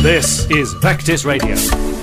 This is Vectis Radio.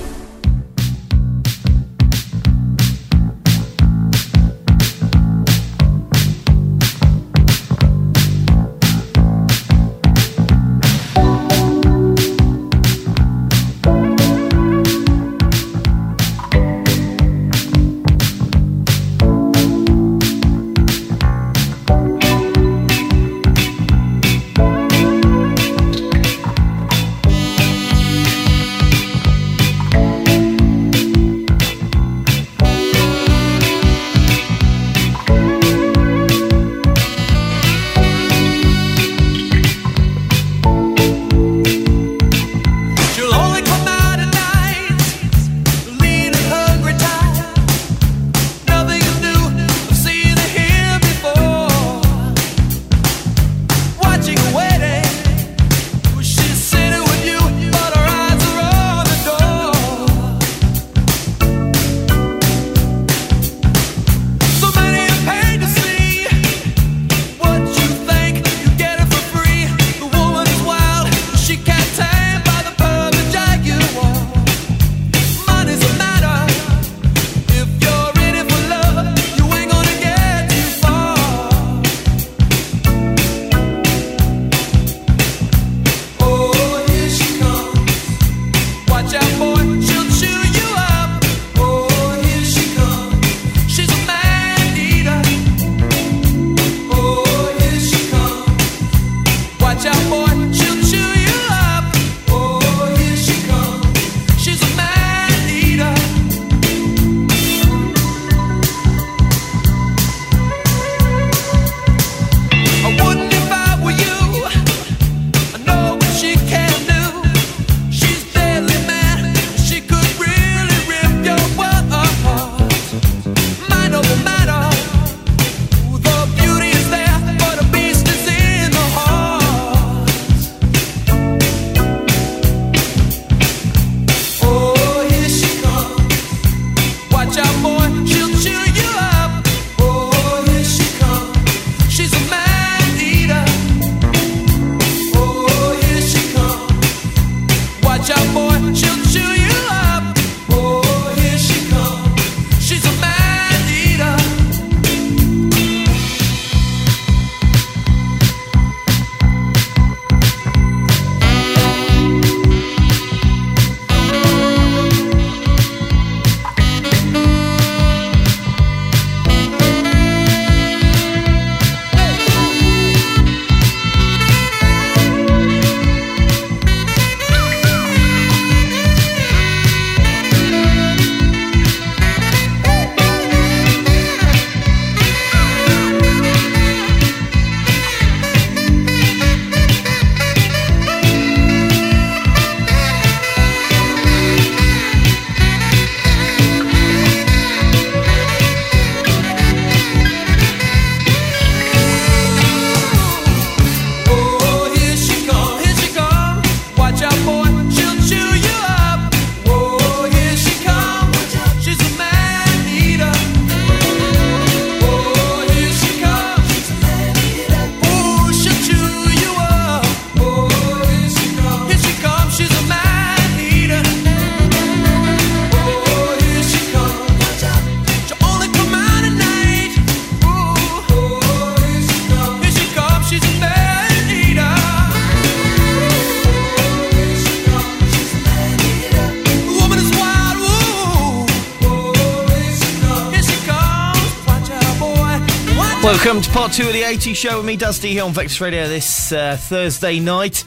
Welcome to part 2 of the 80s show with me, Dusty, here on Vectis Radio this Thursday night.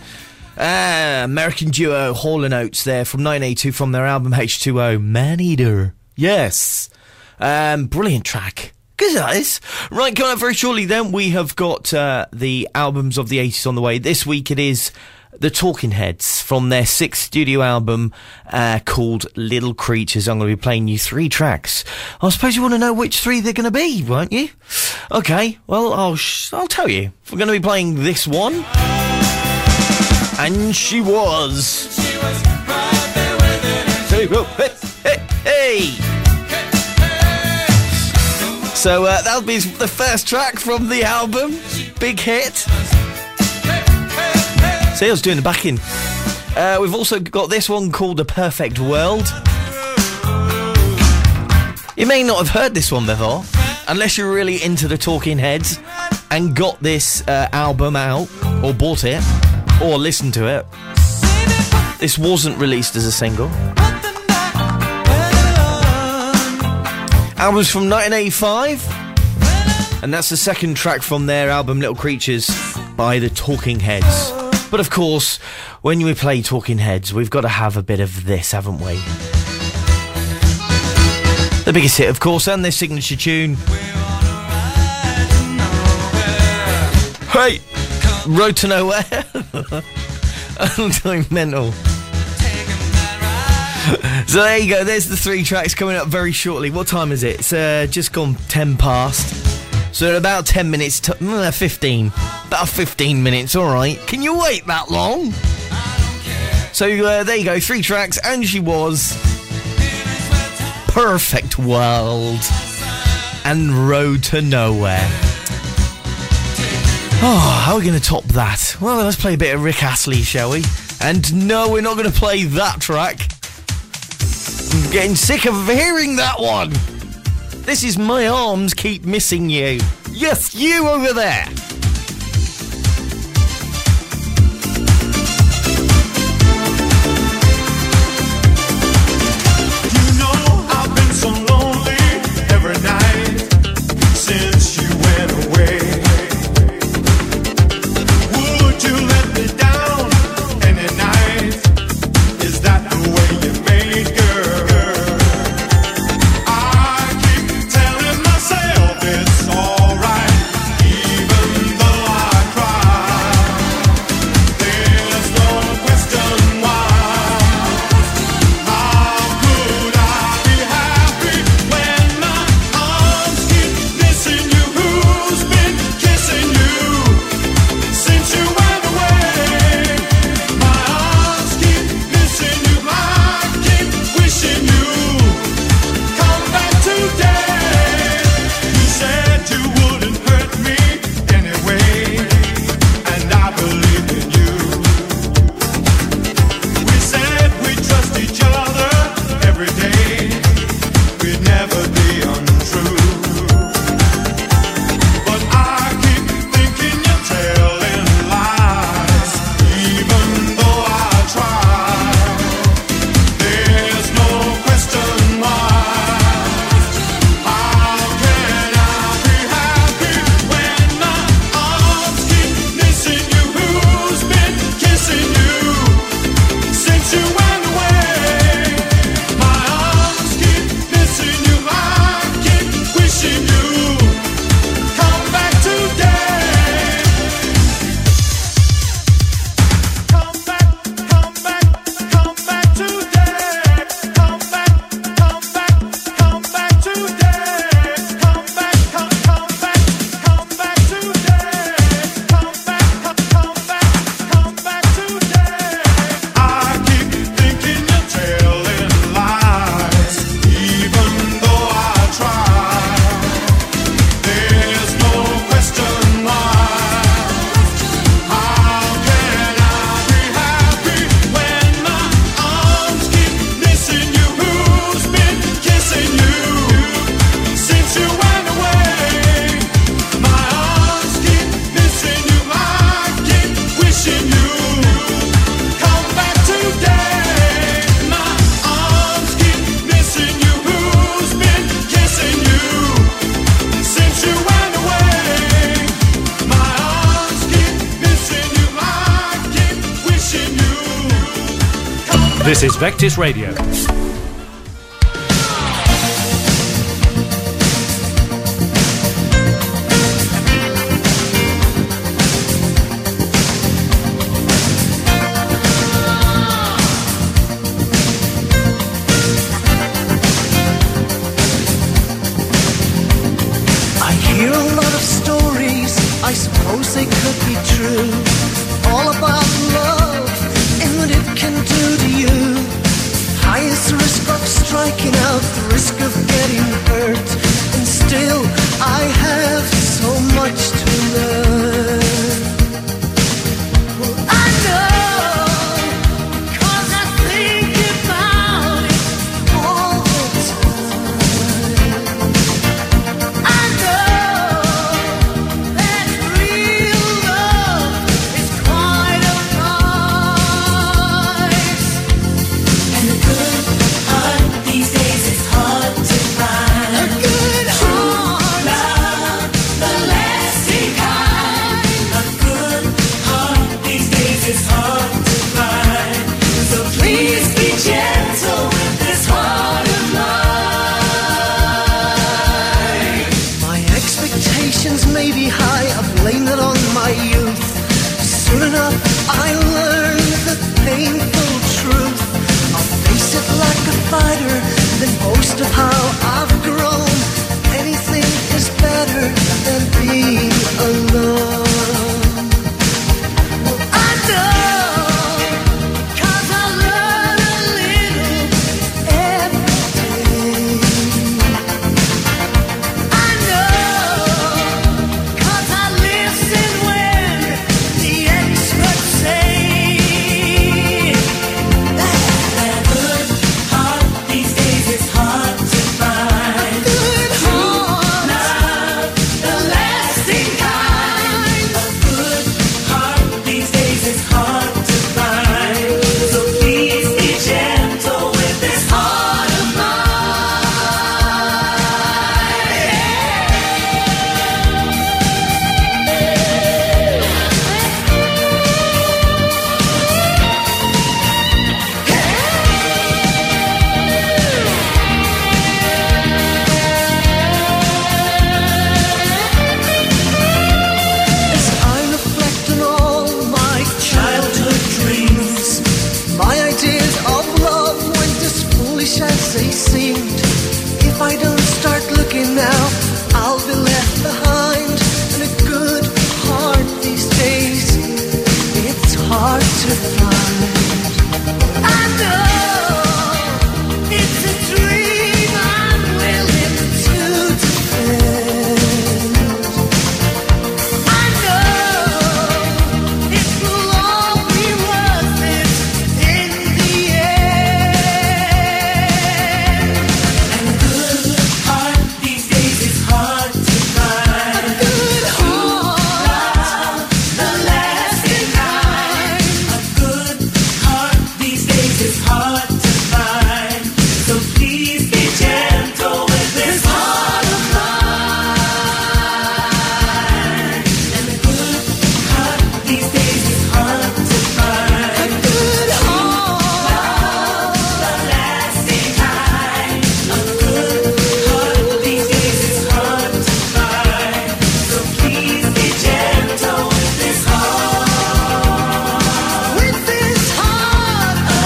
American duo Hall & Oates there from 1982 from their album H2O, Man-Eater. Yes. Brilliant track. Good as. Right, coming up very shortly then, we have got the albums of the 80s on the way. This week it is the Talking Heads from their 6th studio album called Little Creatures. I'm going to be playing you 3 tracks. I suppose you want to know which 3 they're going to be, won't you? Okay, well, I'll tell you. We're going to be playing this one. And she was right there with it. Hey. So that'll be the first track from the album. Big hit. See, I was doing the backing. We've also got this one called A Perfect World. You may not have heard this one before, unless you're really into the Talking Heads and got this album out, or bought it, or listened to it. This wasn't released as a single. Album's from 1985, and that's the second track from their album Little Creatures by the Talking Heads. But of course, when we play Talking Heads, we've got to have a bit of this, haven't we? The biggest hit, of course, and their signature tune. Hey! Road to Nowhere. I'm going mental. So there you go, there's the three tracks coming up very shortly. What time is it? It's just gone 10 past. So in about 10 minutes, 15. About 15 minutes, alright. Can you wait that long? So there you go, three tracks, and she was Perfect World and Road to Nowhere. Oh, how are we going to top that? Well, let's play a bit of Rick Astley, shall we? And no, we're not going to play that track. I'm getting sick of hearing that one. This is My Arms Keep Missing You. Yes, you over there. You know I've been so lonely every night since you went away. Would you let me down any night? Is that the way you made, girl? I keep telling myself it's alright, even though I cry. There's no question why. How could I be happy when my arms keep missing you? Who's been kissing you since you went away? My arms keep missing you. I keep wishing you come back today. You said you wouldn't hurt me anyway, and I believed in you. We said we'd trust each other every day, we'd never be untrue. But I keep thinking you're telling lies, even though I try. There's no question why. How can I be happy when my arms keep missing you? Who's been kissing you since you went away? My arms keep missing you. I keep wishing you come back today. Come back, come back, come back today. Come back, come back, come back today. Come back, come back, come back today. Come back, come back today. I keep thinking you're telling lies, even though I try. There's no question why. How can I be happy when my arms keep missing you? Who's been kissing you since you went away? My arms keep missing you. I keep wishing you come back today. My arms keep missing you. Who's been kissing you since you went away? My arms keep missing you. I keep wishing you come back. This is Vectis Radio. I hear a lot of stories, I suppose they could be true, all about love and what it can do to you. Highest foolish as they seemed. If I don't start looking now, I'll be left behind. And a good heart these days, it's hard to find. I know it's a dream I'm willing to defend. I know it will all be worth it in the end. And a good heart these days is hard to find. A good heart, the lasting kind. A good heart these days is hard to find. So please be gentle with this heart of mine. And a good heart these days is hard to find. A good heart, The lasting kind. A good heart these days is hard to find. So please be gentle with this heart. with this heart of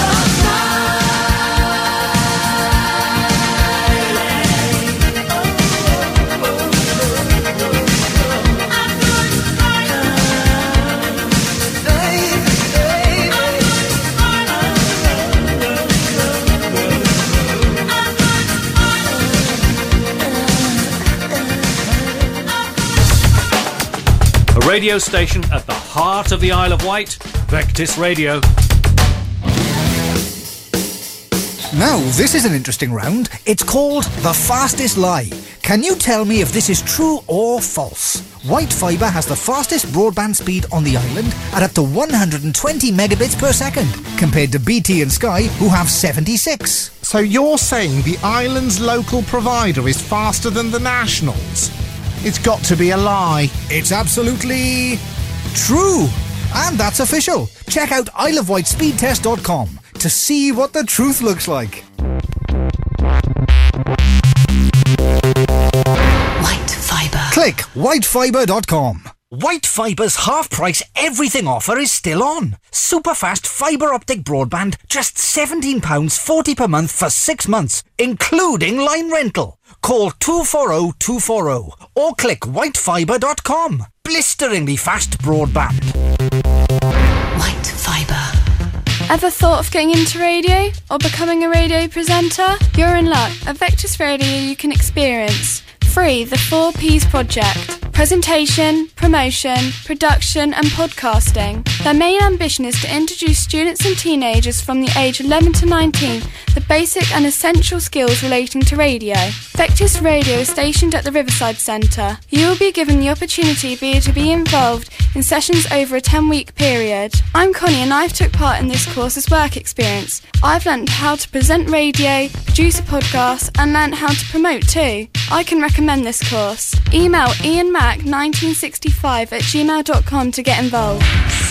A radio station at the heart of the Isle of Wight, Vectis Radio. Now, this is an interesting round. It's called The Fastest Lie. Can you tell me if this is true or false? White Fibre has the fastest broadband speed on the island at up to 120 megabits per second, compared to BT and Sky, who have 76. So you're saying the island's local provider is faster than the nationals? It's got to be a lie. It's absolutely true. And that's official. Check out isleofwhitespeedtest.com to see what the truth looks like. White Fibre. Click whitefibre.com. White Fibre's half-price everything offer is still on. Superfast fibre optic broadband, just £17.40 per month for 6 months, including line rental. Call 240-240 or click whitefibre.com. Blisteringly fast broadband. White Fibre. Ever thought of getting into radio or becoming a radio presenter? You're in luck. At Vectis Radio you can experience free the 4 Ps project. Presentation, promotion, production and podcasting. Their main ambition is to introduce students and teenagers from the age 11 to 19 the basic and essential skills relating to radio. Vectis Radio is stationed at the Riverside Centre. You will be given the opportunity to be involved in sessions over a 10-week period. I'm Connie and I've took part in this course as work experience. I've learnt how to present radio, produce a podcast and learnt how to promote too. I can recommend this course. Email ianmac1965@gmail.com to get involved.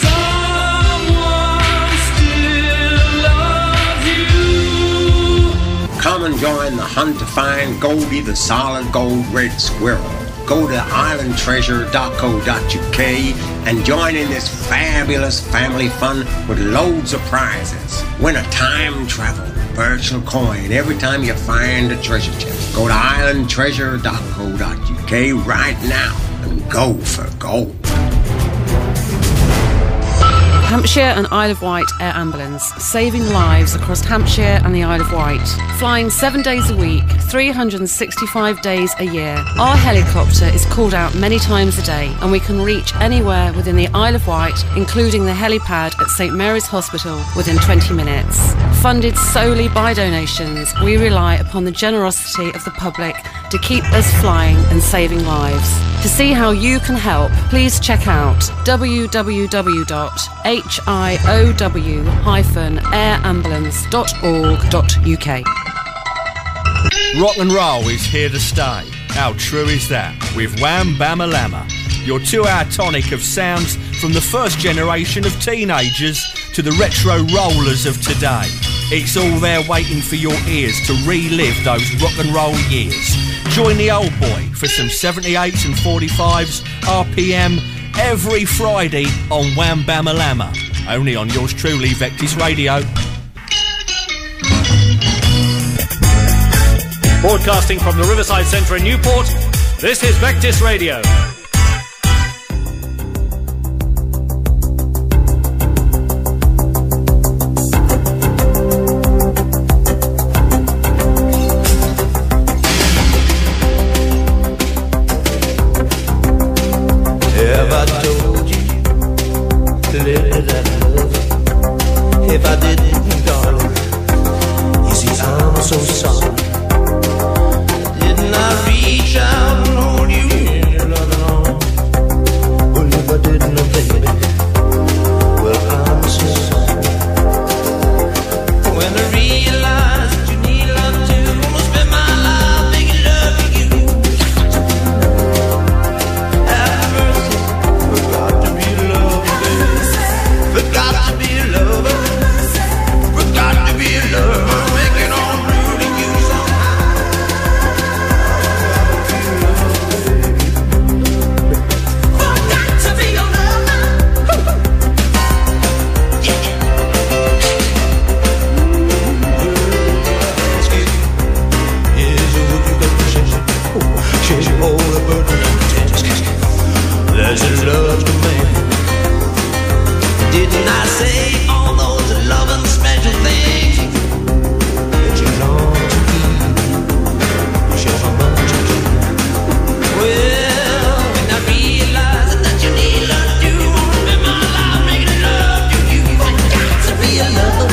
Come and join the hunt to find Goldie the solid gold red squirrel. Go to islandtreasure.co.uk and join in this fabulous family fun with loads of prizes. Win a time travel virtual coin every time you find a treasure chest. Go to islandtreasure.co.uk right now and go for gold. Hampshire and Isle of Wight Air Ambulance, saving lives across Hampshire and the Isle of Wight. Flying 7 days a week, 365 days a year. Our helicopter is called out many times a day and we can reach anywhere within the Isle of Wight, including the helipad at St Mary's Hospital, within 20 minutes. Funded solely by donations, we rely upon the generosity of the public to keep us flying and saving lives. To see how you can help, please check out www.hiow-airambulance.org.uk. Rock and roll is here to stay. How true is that? With Wham Bam Lama, your 2-hour tonic of sounds from the first generation of teenagers to the retro rollers of today. It's all there waiting for your ears to relive those rock and roll years. Join the old boy for some 78s and 45s RPM every Friday on Wham Bam Lama. Only on yours truly, Vectis Radio. Broadcasting from the Riverside Centre in Newport, this is Vectis Radio. Have I told you that I love you? If I didn't, darling, you see I'm so sorry. Didn't I reach out and hold you in your loving arms? Well, if I didn't, oh baby, well I'm so sorry. When I realized that you need love too, I'm gonna spend my life making love to you. Have mercy. Forgot to be a lover, baby. Forgot to be a lover. Forgot to be a lover. Making on through to you somehow. Forgot to be a lover. Yeah. Here's what you got to change. Change all the burden. There's a love to make. Didn't I say all those loving special things that you long to keep? Show how much you keep. Well, when I realize that you need love too, I'm gonna spend my life making love to you. Got to be a lover.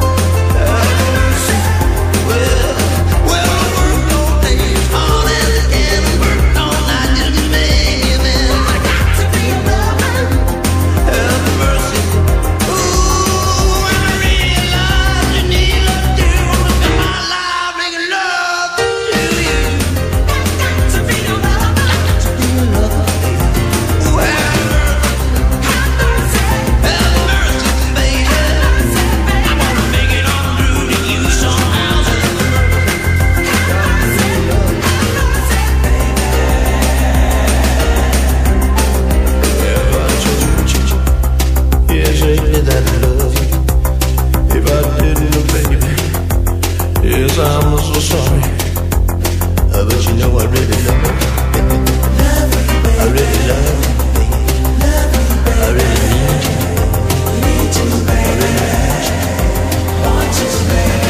Well, I worked all day as hard as I can, worked all night just to make you man. I got to be a lover. Have mercy. Ooh, when I realize you need love too, I'm gonna spend my life making love to you. Got to be a lover. Got to be a lover. Ooh, have mercy. Have mercy, baby. I wanna make it all through to you somehow. Yes, baby, that I love you. If I didn't, oh baby, yes, I'm so sorry. But you know I really love you. I really love you, baby. I really need you. I really want you, baby.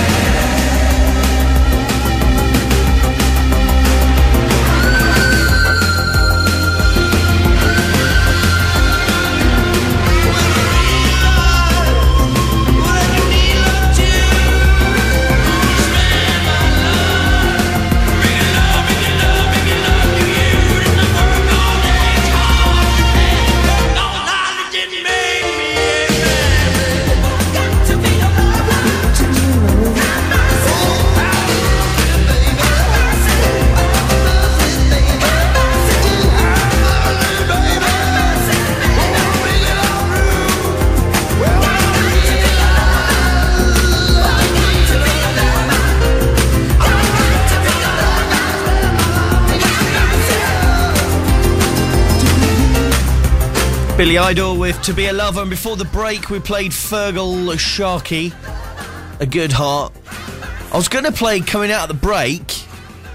Billy Idol with To Be a Lover, and before the break we played Fergal Sharkey, A Good Heart. I was going to play, coming out of the break,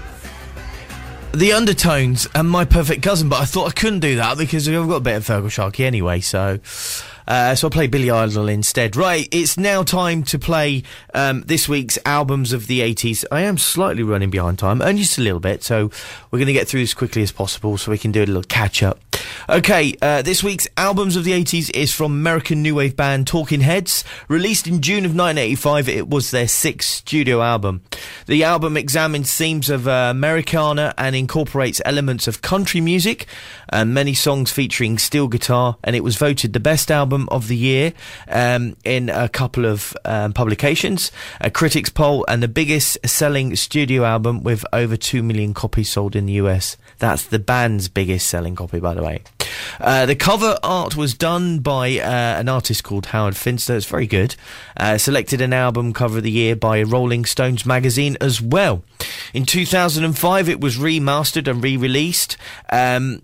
The Undertones and My Perfect Cousin, but I thought I couldn't do that because I've got a bit of Fergal Sharkey anyway, so I'll play Billy Idol instead. Right, it's now time to play this week's albums of the 80s. I am slightly running behind time, only just a little bit, so we're going to get through as quickly as possible so we can do a little catch-up. Okay, this week's albums of the 80s is from American new wave band Talking Heads. Released in June of 1985, it was their 6th studio album. The album examines themes of Americana and incorporates elements of country music, and many songs featuring steel guitar, and it was voted the best album of the year in a couple of publications, a critics poll, and the biggest selling studio album with over 2 million copies sold in the US. That's the band's biggest selling copy, by the way. The cover art was done by an artist called Howard Finster. It's very good. Selected an album cover of the year by Rolling Stones magazine as well. In 2005, it was remastered and re-released.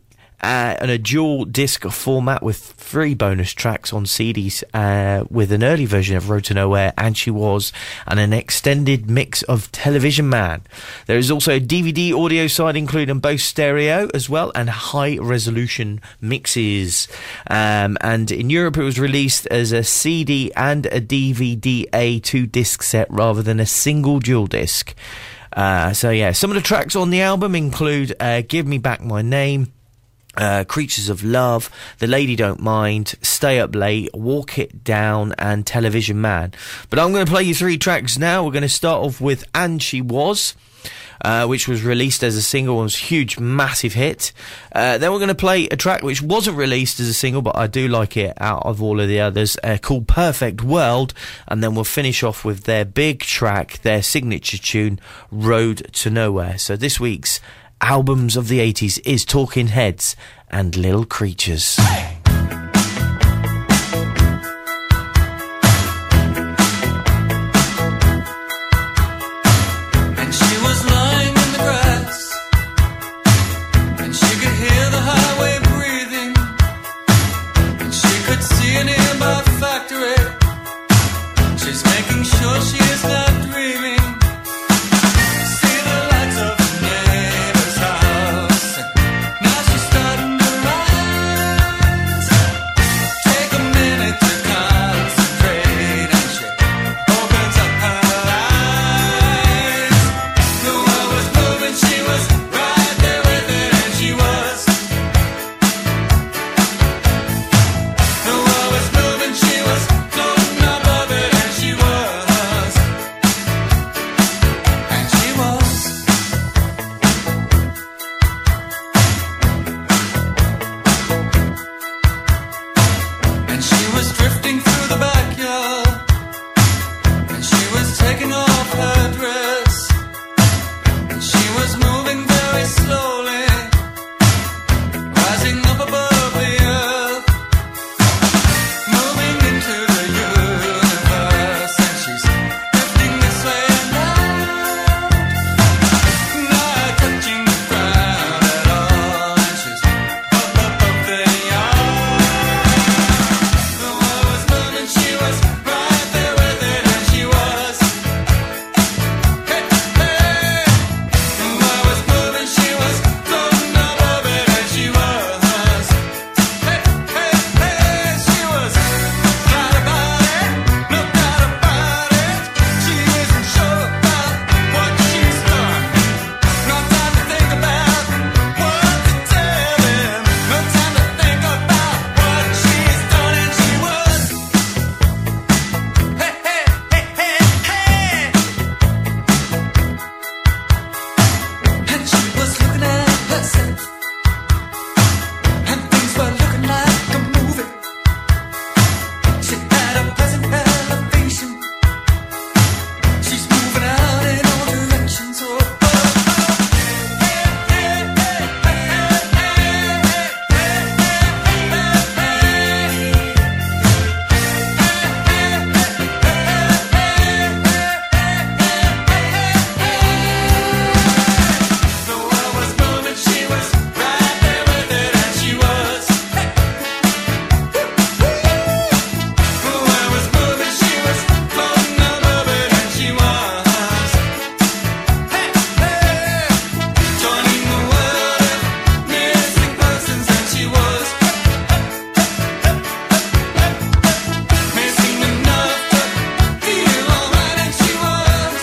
and a dual disc format with 3 bonus tracks on CDs with an early version of Road to Nowhere, And She Was, and an extended mix of Television Man. There is also a DVD audio side including both stereo as well and high resolution mixes. And in Europe it was released as a CD and a DVD A2 disc set rather than a single dual disc. So yeah, some of the tracks on the album include Give Me Back My Name, Creatures of Love, The Lady Don't Mind, Stay Up Late, Walk It Down, and Television Man. But I'm going to play you 3 tracks now. We're going to start off with And She Was, which was released as a single and was a huge, massive hit. Then we're going to play a track which wasn't released as a single, but I do like it out of all of the others, called Perfect World. And then we'll finish off with their big track, their signature tune, Road to Nowhere. So this week's Albums of the 80s is Talking Heads and Little Creatures. And she was lying in the grass, and she could hear the highway breathing, and she could see a nearby factory. She's making sure she is not dreaming. See the lights of the neighbor's house, and now she's starting to rise. Take a minute to concentrate, and she opens up her eyes. The world was moving, she was right there with it, and she was. The world was moving, she was floating above it, and she was. And she was. And she was drifting through the backyard, and she was taking off her dress, and she was moving very slowly, rising up above the earth, moving into the universe, and she's drifting this way and out, not touching the ground at all, and she's up above the yard. The world was moving, she was right there with it, and she was. Hey, hey. The world was moving, she was floating above it, and she was. Hey, hey, hey, she was. Right about it, no doubt about it. She isn't sure about what she's done. No time to think about what to tell him. No time to think about what she's done, and she was. Hey, hey, hey, hey, hey. And she was looking at herself, and things were looking like a movie. She had a pleasant elevation. She's moving out in all directions. Oh, oh, oh. Hey, hey, hey, hey, hey, the world was moving, she was right there with it, and she was. The world was moving, she was floating above it, and she was. Joining the world of missing persons, and she was. Missing enough to feel alright, and she was.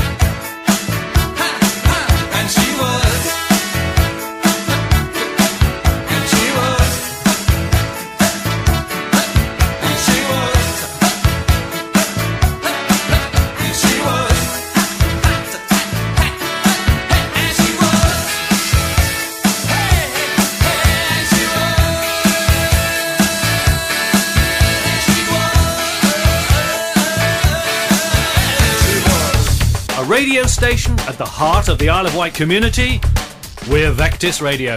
And she was. And she was. And she was. And she was. And she was. A radio station at the heart of the Isle of Wight community. We're Vectis Radio.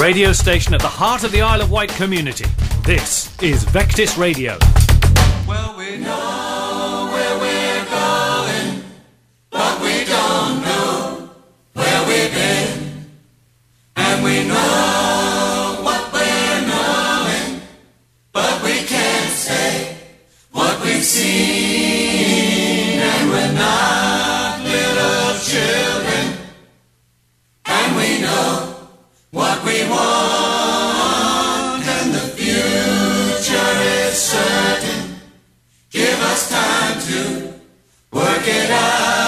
radio station at the heart of the Isle of Wight community. This is Vectis Radio. Well, we know where we're going, but we don't know where we've been. And we know what we're knowing, but we can't say what we've seen. And we're not little children, and we know what we want, and the future is certain. Give us time to work it out.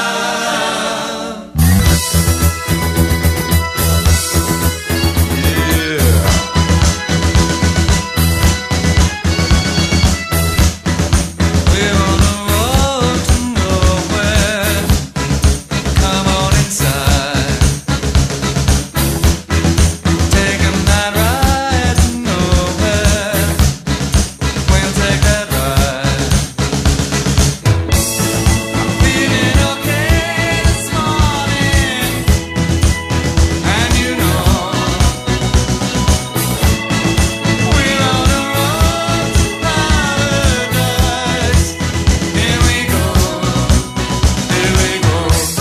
We're on the road to nowhere. Come on inside. Taking that ride to nowhere. We'll take that ride. Feeling okay this morning, and you know we're on the road to paradise. Here we go, here we go.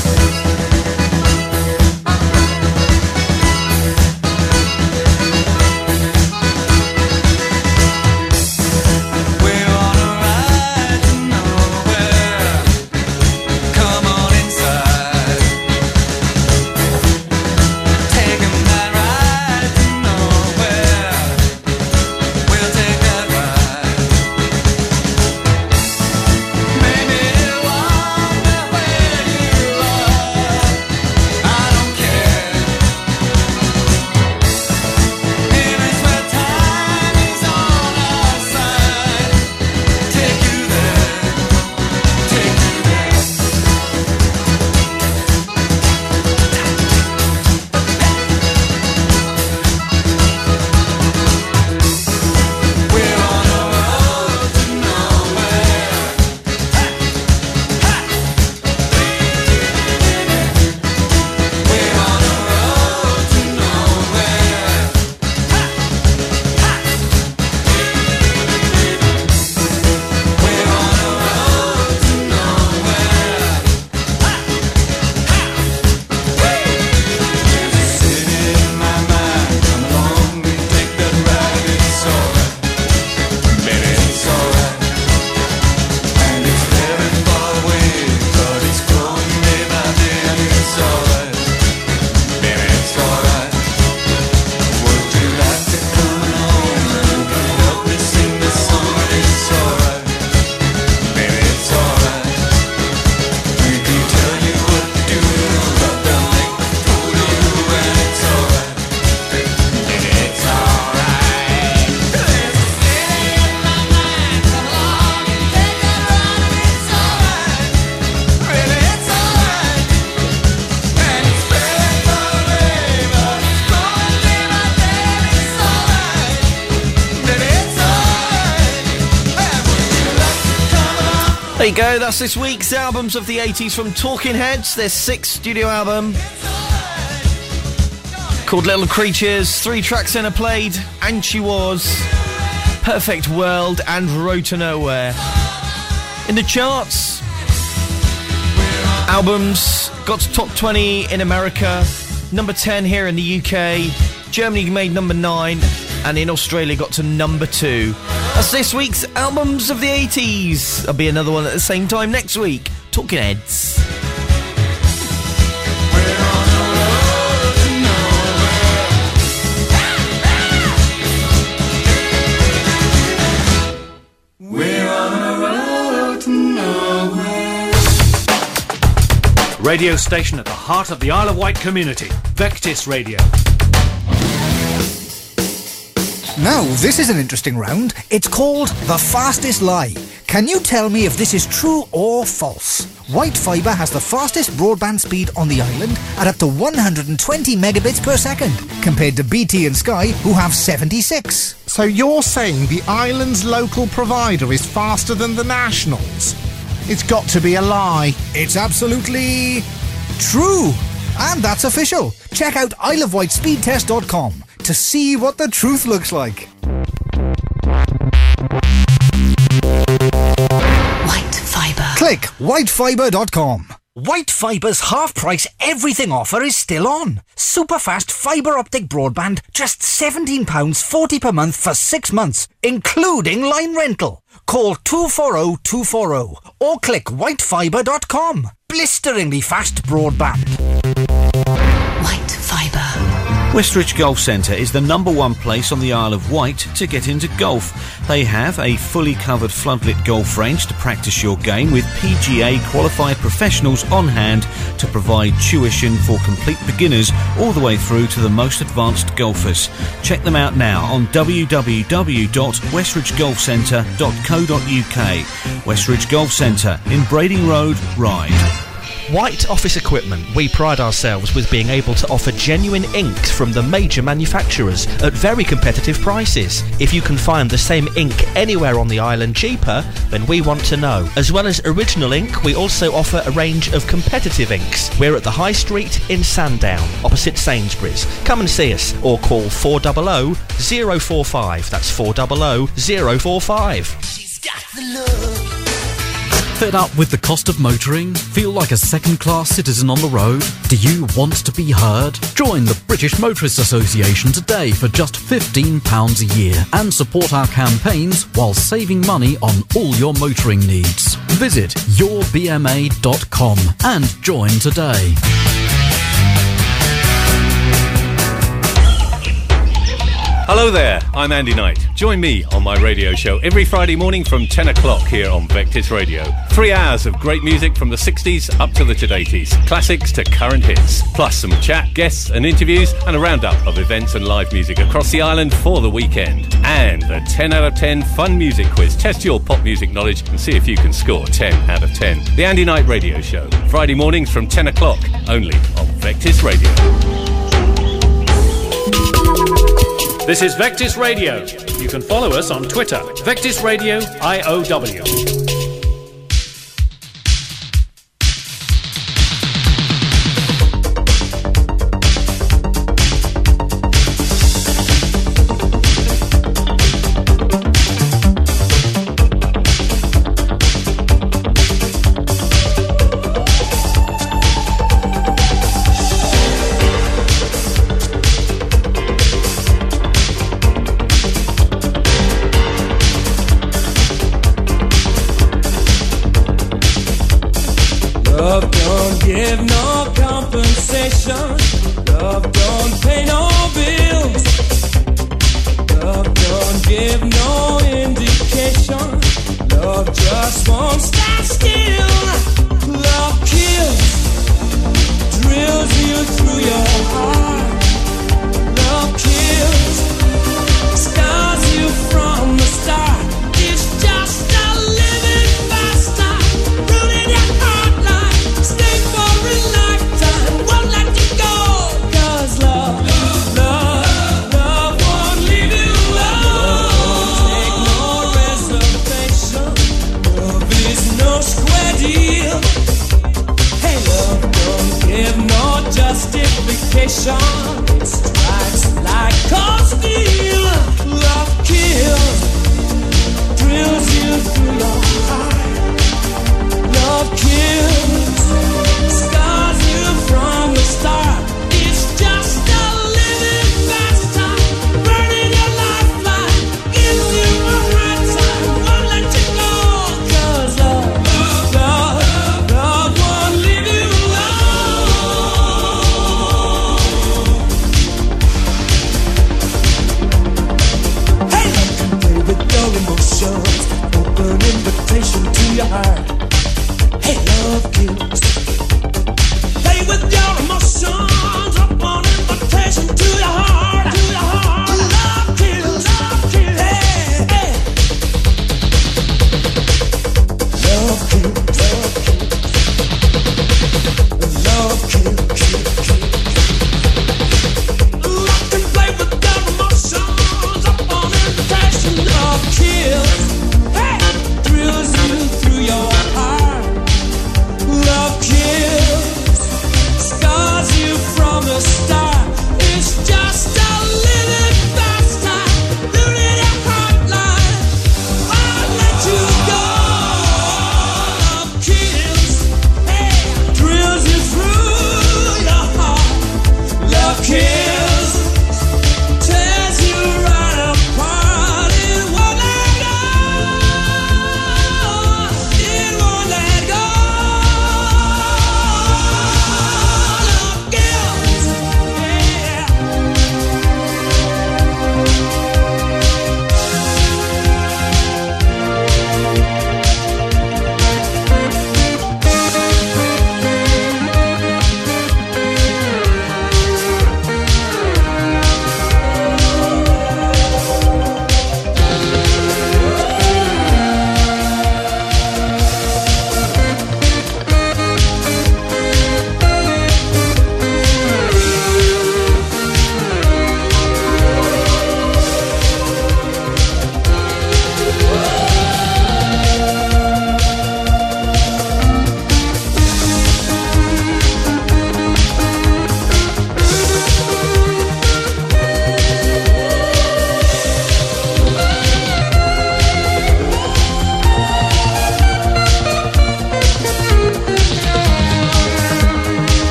We're on a ride to nowhere. Come on inside. Taking that ride to nowhere. We'll take that ride. Maybe you wonder where you are. I don't care. Here is where time is on our side. Take you there, take you there. We're on a road to nowhere. We're on a road to nowhere. We're on a road to nowhere. There's a city in my mind. Come along and take that ride. It's alright, baby, it's alright. And it's very far away, but it's growing day by day. And it's alright, baby, it's alright. Would you like to come along and help me sing this song? It's alright, baby, it's alright. We can tell you what to do, but they'll make a fool of you. And it's alright, baby, it's alright. There's a city in my mind. Come along and take that ride. It's alright, baby, it's alright. And it's very far away, but it's growing day by day. It's alright, baby, it's alright. And would you like to come along? There you go, that's this week's albums of the 80s from Talking Heads. Their sixth studio album called Little Creatures. 3 tracks in are played, And She Was, Perfect World, and Road to Nowhere. In the charts, albums got to top 20 in America, number 10 here in the UK, Germany made number 9, and in Australia got to number 2. That's this week's albums of the 80s. There'll be another one at the same time next week. Talking Heads. We're on a road to nowhere. Radio station at the heart of the Isle of Wight community. Vectis Radio. Now, this is an interesting round. It's called The Fastest Lie. Can you tell me if this is true or false? White Fibre has the fastest broadband speed on the island at up to 120 megabits per second, compared to BT and Sky, who have 76. So you're saying the island's local provider is faster than the nationals? It's got to be a lie. It's absolutely true. And that's official. Check out isleofwhitespeedtest.com. to see what the truth looks like. White Fibre. Click whitefibre.com. White Fibre's half-price everything offer is still on. Super fast fibre optic broadband, just £17.40 per month for 6 months, including line rental. Call 240-240 or click whitefibre.com. Blisteringly fast broadband. White Fibre. Westridge Golf Centre is the #1 place on the Isle of Wight to get into golf. They have a fully covered floodlit golf range to practice your game with PGA qualified professionals on hand to provide tuition for complete beginners all the way through to the most advanced golfers. Check them out now on www.westridgegolfcentre.co.uk. Westridge Golf Centre in Brading Road, Ryde. White Office Equipment. We pride ourselves with being able to offer genuine inks from the major manufacturers at very competitive prices. If you can find the same ink anywhere on the island cheaper, then we want to know. As well as original ink, we also offer a range of competitive inks. We're at the High Street in Sandown, opposite Sainsbury's. Come and see us or call 400 045. That's 400 045. She's got the love. Fed up with the cost of motoring? Feel like a second-class citizen on the road? Do you want to be heard? Join the British Motorists Association today for just £15 a year and support our campaigns while saving money on all your motoring needs. Visit yourbma.com and join today. Hello there, I'm Andy Knight. Join me on my radio show every Friday morning from 10 o'clock here on Vectis Radio. 3 hours of great music from the 60s up to the mid-80s, classics to current hits, plus some chat, guests and interviews and a roundup of events and live music across the island for the weekend. And the 10 out of 10 fun music quiz. Test your pop music knowledge and see if you can score 10 out of 10. The Andy Knight Radio Show, Friday mornings from 10 o'clock, only on Vectis Radio. This is Vectis Radio. You can follow us on Twitter, Vectis Radio IOW. Love don't give no compensation. Love don't pay no bills. Love don't give no indication. Love just won't stand still. Love kills, drills you through your heart. Love kills, scars you from the start. It's just a living bastard, rooted your heart like stay for a lifetime. Won't let you go, 'cause love won't leave you alone. Take no reservation. Love is no square deal. Hey, love don't give no justification.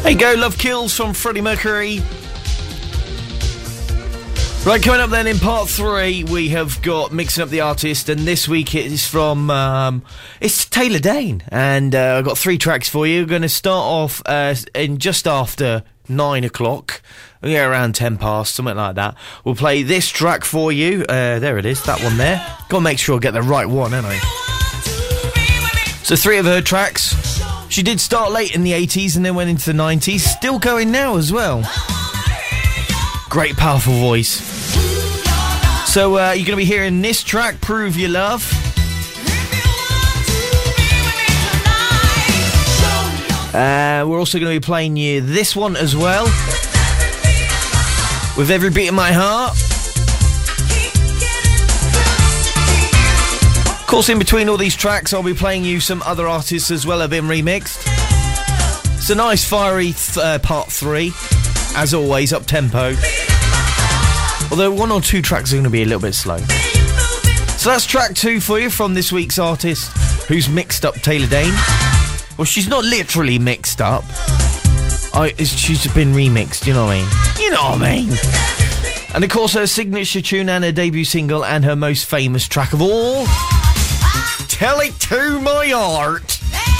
There you go, Love Kills from Freddie Mercury. Right, coming up then in part 3, we have got Mixing Up the Artist, and this week it is from, it's Taylor Dayne, and I've got 3 tracks for you. We're going to start off in just after 9 o'clock, yeah, around 10 past, something like that. We'll play this track for you, there it is, that one there. Gotta make sure I get the right one, haven't I? So 3 of her tracks. She did start late in the 80s and then went into the 90s, still going now as well. Great, powerful voice. So you're going to be hearing this track, Prove Your Love. We're also going to be playing you this one as well, With Every Beat of My Heart. Of course, in between all these tracks, I'll be playing you some other artists as well have been remixed. It's a nice fiery part 3, as always, up tempo. Although 1 or 2 tracks are going to be a little bit slow. So that's track 2 for you from this week's artist who's mixed up Taylor Dayne. Well, she's not literally mixed up. She's been remixed, you know what I mean? You know what I mean? And of course her signature tune and her debut single and her most famous track of all, Tell It To My Heart.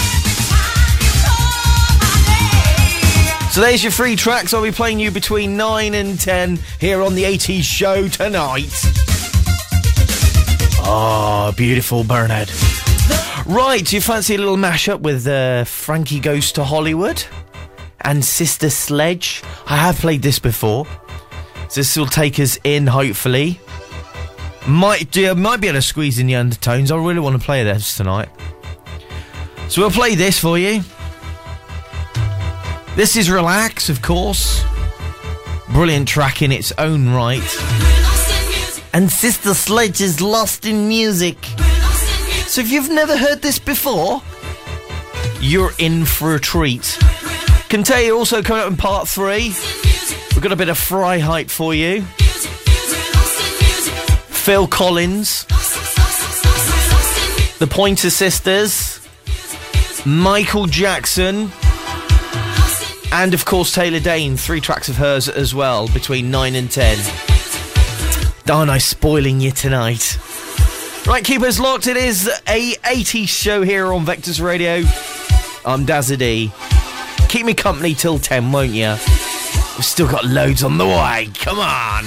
So there's your 3 tracks. I'll be playing you between 9 and 10 here on the 80s show tonight. Oh, beautiful, Bernard. Right, do you fancy a little mashup with Frankie Goes to Hollywood and Sister Sledge? I have played this before. So this will take us in, hopefully. Might be able to squeeze in the undertones. I really want to play this tonight. So we'll play this for you. This is Relax, of course. Brilliant track in its own right. And Sister Sledge is Lost in Music. So if you've never heard this before, you're in for a treat. Can tell you also coming up in part 3, we've got a bit of Fry Height for you. Phil Collins. The Pointer Sisters. Michael Jackson. And, of course, Taylor Dayne, 3 tracks of hers as well, between 9 and 10. Darn, I'm spoiling you tonight. Right, keep us locked. It is a 80s show here on Vectors Radio. I'm Dazza D. Keep me company till 10, won't you? We've still got loads on the way. Come on.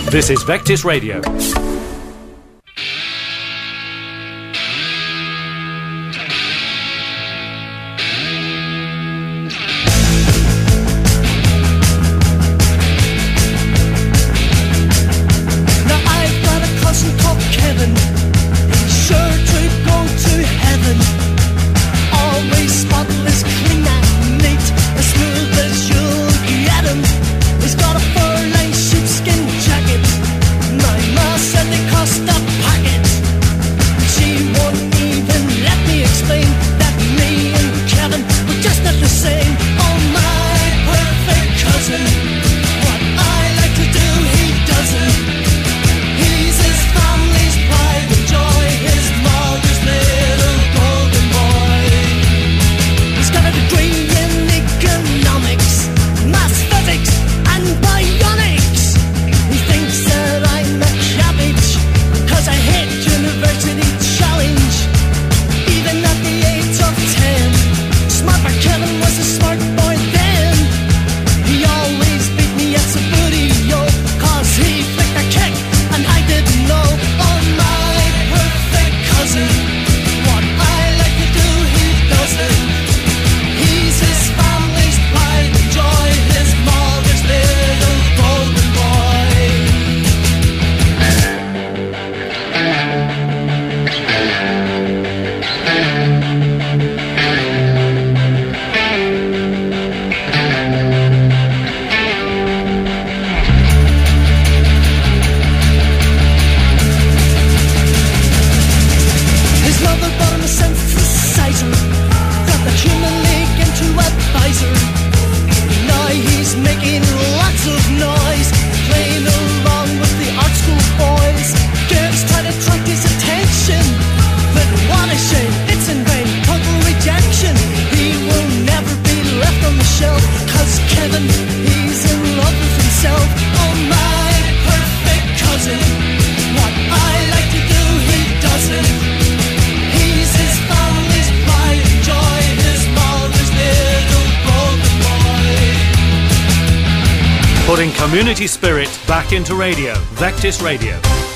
This is Vectis Radio. Now I've got a cousin called Kevin. He's sure to go to heaven. Always spotless, clean and neat, as smooth as you'll get him. He's got a fur-lined sheepskin jacket. My ma said they cost a packet. She won't even let me explain that me and Kevin were just not the same. Oh, my perfect cousin. What I like to do, he doesn't. He's his family's pride and joy, his mother's little golden boy. He's got a degree in economics, maths, physics, and bionics. He thinks that I'm a cabbage, 'cause I hate university challenge. Even at the age of 10, Smart Boy Kevin was a smart boy then. He always beat me at Sabudio, 'cause he flicked a kick and I didn't know. Oh, my perfect cousin. What I like to do, he doesn't. He's his family's pride and joy, his mother's little golden boy. His mother bought him a synthesizer, got the human league into advisor. Now he's making lots of noise, playing along with the art school boys. Girls try to attract his attention, but what a shame, it's in vain, total rejection. He will never be left on the shelf, 'cause Kevin, he's in love with himself. Oh, my perfect cousin. What I like to do, he doesn't. He's his family's pride and joy, his mother's little golden boy. Putting community spirit back into radio. Vectis Radio.